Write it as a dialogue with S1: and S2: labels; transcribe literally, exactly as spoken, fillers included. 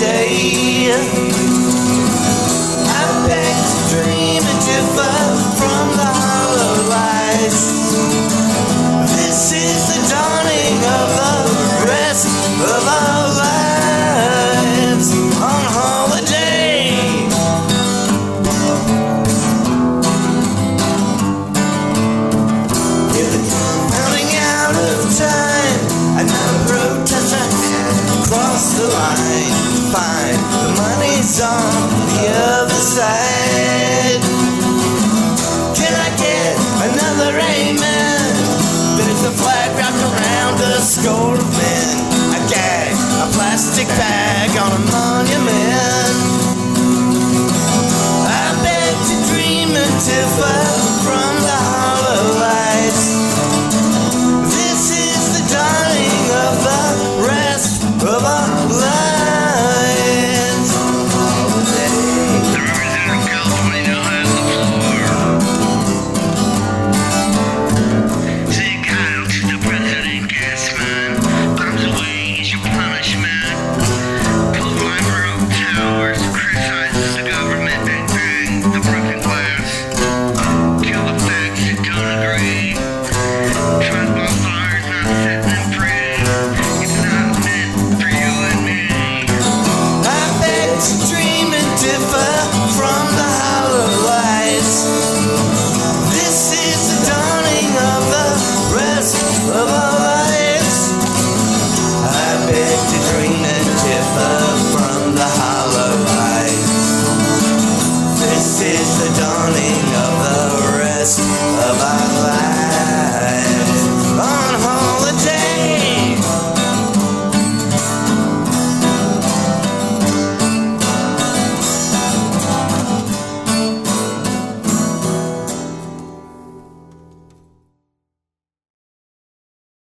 S1: holiday. I beg to dream and differ from the hollow lights. This is the dawning of the rest of our lives on holiday. If it's running out of time, another protest I can cross the line. Fine, the money's on the other side. Can I get another amen? There's a flag wrapped around a score of men. A gag, a plastic bag on a monument. I beg to dream and differ from the hollow lights. This is the dawning of the rest of our lives on holiday.
S2: The Representative California now has the floor. Say Kyle to the president, yes man. Bombs away is your punishment. Build library towers, criticizes the government and bang the broken glass. Kill the facts that don't agree. Trust my fires, not set them free. It's not meant for you and me.
S1: I beg to dream and differ from the hollow lights. This is the dawning of the rest of our lives. I beg to dream and differ from the hollow lights. This is the dawning of the rest of our lives.